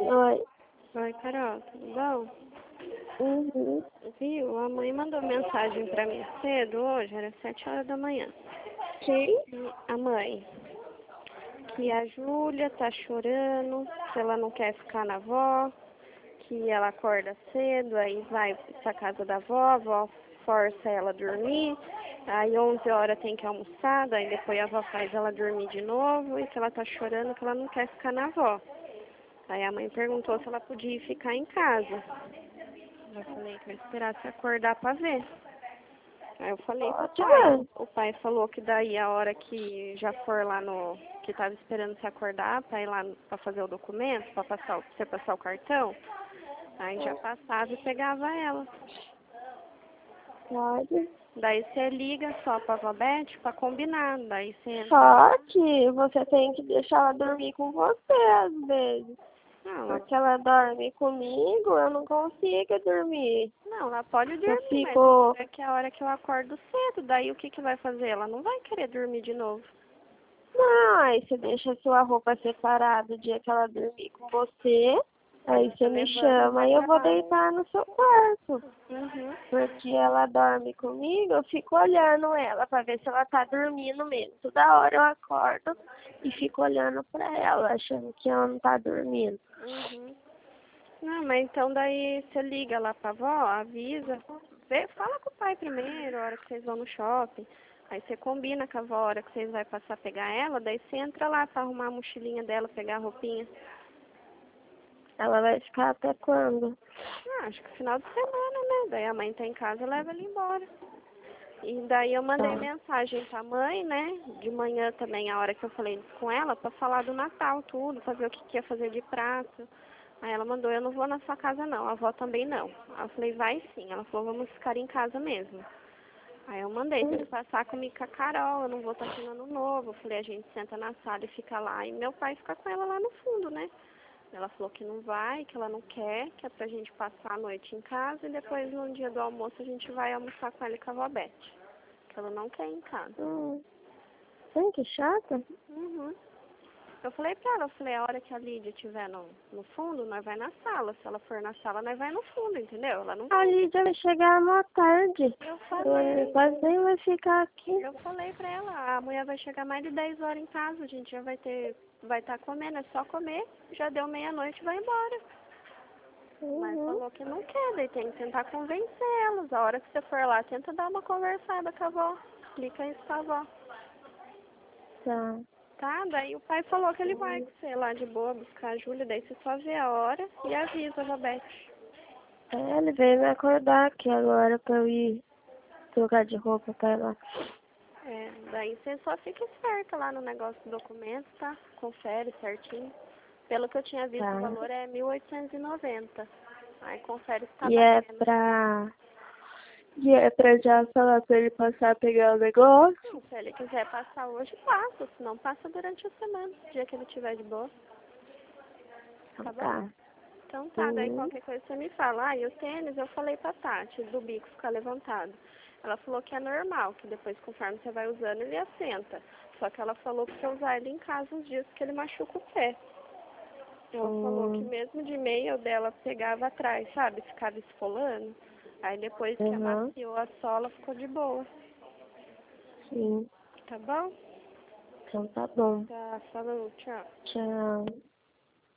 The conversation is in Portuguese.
Oi. Oi, Carol, tudo bom? Uhum. Viu? A mãe mandou mensagem pra mim cedo hoje, era 7 horas da manhã. Quem? E a mãe, que a Júlia tá chorando, que ela não quer ficar na avó, que ela acorda cedo, aí vai pra casa da avó, a avó força ela a dormir, aí 11 horas tem que almoçar, daí depois a avó faz ela dormir de novo e que ela tá chorando, que ela não quer ficar na avó. Aí a mãe perguntou se ela podia ficar em casa. Eu falei que eu esperasse acordar pra ver. Aí eu falei pro Pode pai. ver. O pai falou que daí a hora que já for lá no... Que tava esperando se acordar pra ir lá pra fazer o documento, pra você passar o cartão. Aí já passava e pegava ela. Pode. Daí você liga só pra avó Beth pra combinar. Daí você entra lá. Só que você tem que deixar ela dormir com você às vezes. Não, Porque ela dorme comigo, eu não consigo dormir. ela pode Eu dormir, mas fico. é que é a hora que eu acordo cedo. Daí o que que vai fazer? Ela não vai querer dormir de novo. Não, aí você deixa a sua roupa separada o dia que ela dormir com você. Aí você me Levanta e chama vai e eu pra vou lá. deitar no seu quarto. Uhum. Porque ela dorme comigo, eu fico olhando ela pra ver se ela tá dormindo mesmo. Toda hora eu acordo e fico olhando pra ela, achando que ela não tá dormindo. Uhum. Não, mas então daí você liga lá pra avó, avisa, fala com o pai primeiro, a hora que vocês vão no shopping. Aí você combina com a avó a hora que vocês vão passar a pegar ela, daí você entra lá pra arrumar a mochilinha dela, pegar a roupinha. Ela vai ficar até quando? Acho que final de semana, né? Daí a mãe tá em casa, leva ela embora. E daí eu mandei Tá. mensagem pra mãe, né? De manhã também, a hora que eu falei com ela, pra falar do Natal, tudo, pra ver o que que ia fazer de prato. Aí ela mandou, eu não vou na sua casa não, a avó também não. Aí eu falei, vai sim. Ela falou, vamos ficar em casa mesmo. Aí eu mandei, se ele passar comigo com a Carol, eu não vou estar aqui no ano novo. Eu falei, a gente senta na sala e fica lá. E meu pai fica com ela lá no fundo, né? Ela falou que não vai, que ela não quer, que é pra gente passar a noite em casa e depois no dia do almoço a gente vai almoçar com ela e com a avó Beth. Que ela não quer ir em casa. Sim, que chata. Uhum. Eu falei pra ela, eu falei, a hora que a Lídia estiver no fundo, nós vai na sala. Se ela for na sala, nós vai no fundo, entendeu? Ela não A vai. Lídia vai chegar à tarde. Eu Ela falei, quase nem vai ficar aqui. eu falei pra ela, a mulher vai chegar mais de 10 horas em casa, a gente já vai estar comendo, é só comer, já deu meia-noite e vai embora. Mas Uhum. falou que não quer, daí tem que tentar convencer elas. A hora que você for lá, tenta dar uma conversada com a avó. Explica isso pra avó. Tá. Tá? Daí o pai falou que ele vai com você lá de boa buscar a Júlia, daí você só vê a hora e avisa a Roberto. É, ele veio me acordar aqui agora pra eu ir trocar de roupa pra ela. É, daí você só fica esperta lá no negócio do documento, tá? Confere certinho. Pelo que eu tinha visto, o Tá. valor é 1.890. Aí confere se tá E é batendo. pra. E é pra já falar pra ele passar a pegar o negócio. Não, se ele quiser passar hoje, passa. Se não, passa durante a semana, o dia que ele tiver de boa. Então Tá bom? tá. Então tá, daí Uhum. qualquer coisa você me fala. Ah, e o tênis eu falei pra Tati, do bico ficar levantado. Ela falou que é normal, que depois conforme você vai usando ele assenta. Só que ela falou pra você usar ele em casa os dias que ele machuca o pé. Ela falou que mesmo de meia o dela pegava atrás, sabe? Ficava esfolando. Aí depois que Uhum. amaciou a sola ficou de boa. Sim. Tá bom? Então tá bom. Tá, falou, tchau. Tchau.